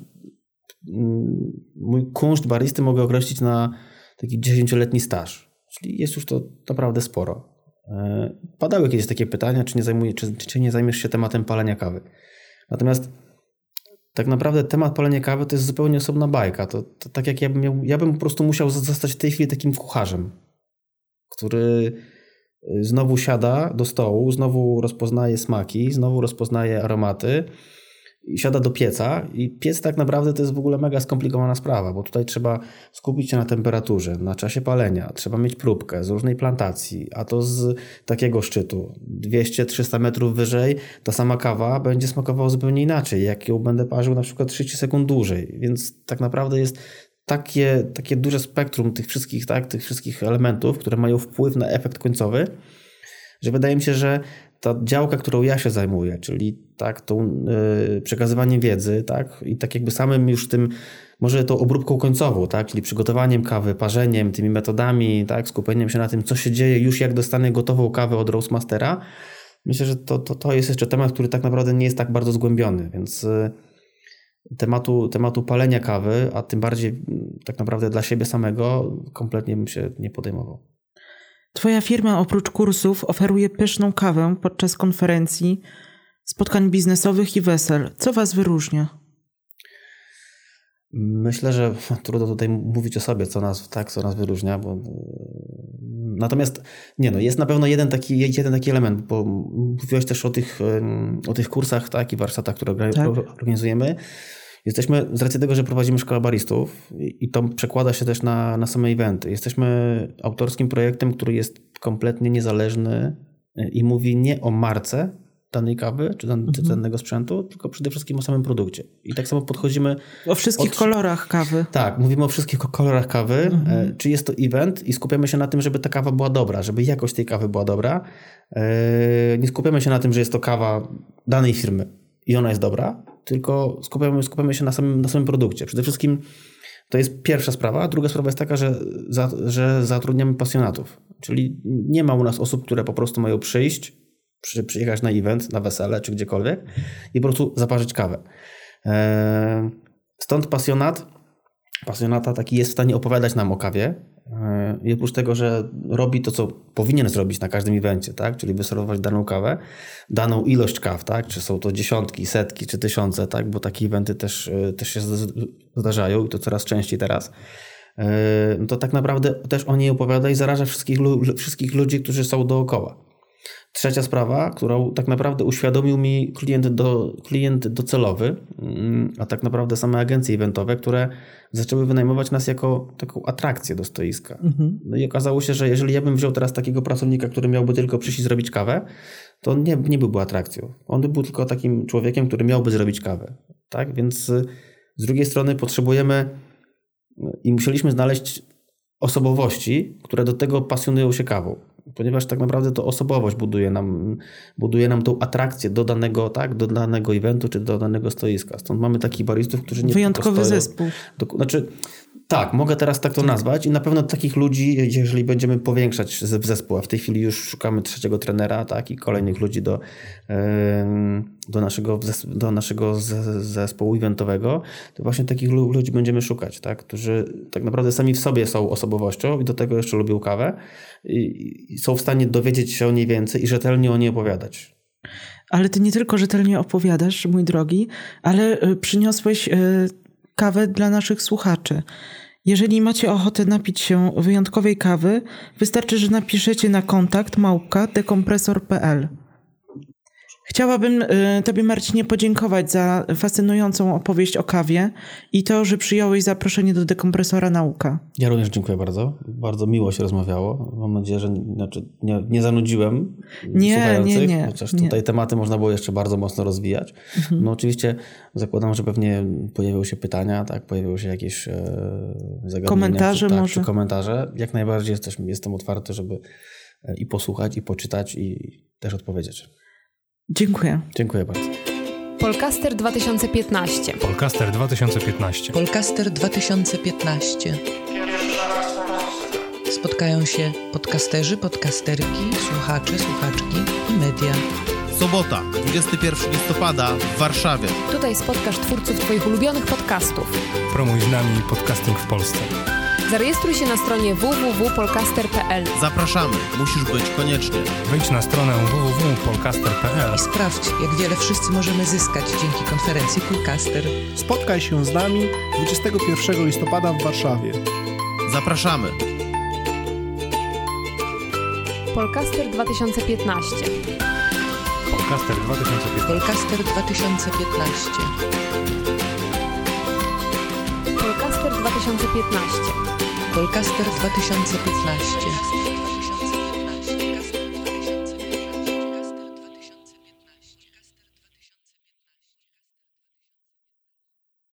mój kunszt baristy mogę określić na taki dziesięcioletni staż. Czyli jest już to naprawdę sporo. Padały kiedyś takie pytania, czy nie, zajmuje, czy, czy nie zajmiesz się tematem palenia kawy. Natomiast tak naprawdę temat palenia kawy to jest zupełnie osobna bajka. To, to tak jak ja bym, miał, ja bym po prostu musiał zostać w tej chwili takim kucharzem, który znowu siada do stołu, znowu rozpoznaje smaki, znowu rozpoznaje aromaty i siada do pieca. I piec tak naprawdę to jest w ogóle mega skomplikowana sprawa, bo tutaj trzeba skupić się na temperaturze, na czasie palenia, trzeba mieć próbkę z różnej plantacji, a to z takiego szczytu. dwieście trzysta metrów wyżej ta sama kawa będzie smakowała zupełnie inaczej, jak ją będę parzył na przykład trzydzieści sekund dłużej. Więc tak naprawdę jest takie, takie duże spektrum tych wszystkich, tak, tych wszystkich elementów, które mają wpływ na efekt końcowy, że wydaje mi się, że ta działka, którą ja się zajmuję, czyli tak, tą yy, przekazywaniem wiedzy, tak, i tak jakby samym już tym, może tą obróbką końcową, tak, czyli przygotowaniem kawy, parzeniem, tymi metodami, tak, skupieniem się na tym, co się dzieje już jak dostanę gotową kawę od Roastmastera. Myślę, że to, to, to jest jeszcze temat, który tak naprawdę nie jest tak bardzo zgłębiony, więc yy, tematu, tematu palenia kawy, a tym bardziej yy, tak naprawdę dla siebie samego kompletnie bym się nie podejmował. Twoja firma oprócz kursów oferuje pyszną kawę podczas konferencji, spotkań biznesowych i wesel. Co was wyróżnia? Myślę, że trudno tutaj mówić o sobie, co nas, tak, co nas wyróżnia, bo natomiast nie no, jest na pewno jeden taki, jeden taki element, bo mówiłeś też o tych, o tych kursach, tak, i warsztatach, które tak. organizujemy. Jesteśmy, z racji tego, że prowadzimy szkołę baristów i to przekłada się też na, na same eventy. Jesteśmy autorskim projektem, który jest kompletnie niezależny i mówi nie o marce, danej kawy, czy, dan, mhm. czy danego sprzętu, tylko przede wszystkim o samym produkcie. I tak samo podchodzimy... O wszystkich od... kolorach kawy. Tak, mówimy o wszystkich kolorach kawy. Mhm. Czy jest to event i skupiamy się na tym, żeby ta kawa była dobra, żeby jakość tej kawy była dobra. Nie skupiamy się na tym, że jest to kawa danej firmy i ona jest dobra, tylko skupiamy, skupiamy się na samym, na samym produkcie. Przede wszystkim to jest pierwsza sprawa. Druga sprawa jest taka, że, za, że zatrudniamy pasjonatów. Czyli nie ma u nas osób, które po prostu mają przyjść, przy, przyjechać na event, na wesele czy gdziekolwiek i po prostu zaparzyć kawę. Eee, stąd pasjonat, pasjonata taki jest w stanie opowiadać nam o kawie eee, i oprócz tego, że robi to, co powinien zrobić na każdym evencie, tak? Czyli wyserwować daną kawę, daną ilość kaw, tak? Czy są to dziesiątki, setki czy tysiące, tak? Bo takie eventy też, też się zdarzają i to coraz częściej teraz. Eee, to tak naprawdę też o niej opowiada i zaraża wszystkich, wszystkich ludzi, którzy są dookoła. Trzecia sprawa, którą tak naprawdę uświadomił mi klient, do, klient docelowy, a tak naprawdę same agencje eventowe, które zaczęły wynajmować nas jako taką atrakcję do stoiska. Mhm. No i okazało się, że jeżeli ja bym wziął teraz takiego pracownika, który miałby tylko przyjść i zrobić kawę, to on nie, nie byłby atrakcją. On by był tylko takim człowiekiem, który miałby zrobić kawę. Tak? Więc z drugiej strony potrzebujemy i musieliśmy znaleźć osobowości, które do tego pasjonują się kawą. Ponieważ tak naprawdę to osobowość buduje nam, buduje nam tą atrakcję do danego, tak, do danego eventu czy do danego stoiska. Stąd mamy takich baristów, którzy nie wyjątkowy stoją, zespół. Do, znaczy, tak, mogę teraz tak to nazwać i na pewno takich ludzi, jeżeli będziemy powiększać w zespół, a w tej chwili już szukamy trzeciego trenera, tak, i kolejnych ludzi do, do naszego, do naszego zespołu eventowego, to właśnie takich ludzi będziemy szukać, tak, którzy tak naprawdę sami w sobie są osobowością i do tego jeszcze lubią kawę i, i są w stanie dowiedzieć się o niej więcej i rzetelnie o niej opowiadać. Ale ty nie tylko rzetelnie opowiadasz, mój drogi, ale przyniosłeś kawę dla naszych słuchaczy. Jeżeli macie ochotę napić się wyjątkowej kawy, wystarczy, że napiszecie na kontakt małpka dekompresor kropka p l. Chciałabym y, Tobie, Marcinie, podziękować za fascynującą opowieść o kawie i to, że przyjąłeś zaproszenie do Dekompresora Nauka. Ja również dziękuję bardzo. Bardzo miło się rozmawiało. Mam nadzieję, że znaczy nie, nie zanudziłem nie, słuchających, nie, nie, chociaż nie. tutaj tematy można było jeszcze bardzo mocno rozwijać. Mhm. No oczywiście zakładam, że pewnie pojawią się pytania, tak, pojawią się jakieś e, zagadnienia. Komentarze czy, tak, może. Czy komentarze. Jak najbardziej jesteśmy, jestem otwarty, żeby i posłuchać, i poczytać, i też odpowiedzieć. Dziękuję. Dziękuję bardzo. Polcaster dwa tysiące piętnaście. Polcaster dwa tysiące piętnaście. Polcaster dwa tysiące piętnaście. Spotkają się podcasterzy, podcasterki, słuchacze, słuchaczki i media. Sobota, dwudziestego pierwszego listopada w Warszawie. Tutaj spotkasz twórców Twoich ulubionych podcastów. Promuj z nami podcasting w Polsce. Zarejestruj się na stronie w w w kropka polcaster kropka p l. Zapraszamy, musisz być koniecznie. Wejdź na stronę w w w kropka polcaster kropka p l i sprawdź, jak wiele wszyscy możemy zyskać dzięki konferencji Polcaster. Spotkaj się z nami dwudziestego pierwszego listopada w Warszawie. Zapraszamy. Polcaster dwa tysiące piętnaście. Polcaster dwa tysiące piętnaście. Polcaster dwa tysiące piętnaście. Polcaster dwa tysiące piętnaście. Polcaster dwa tysiące piętnaście.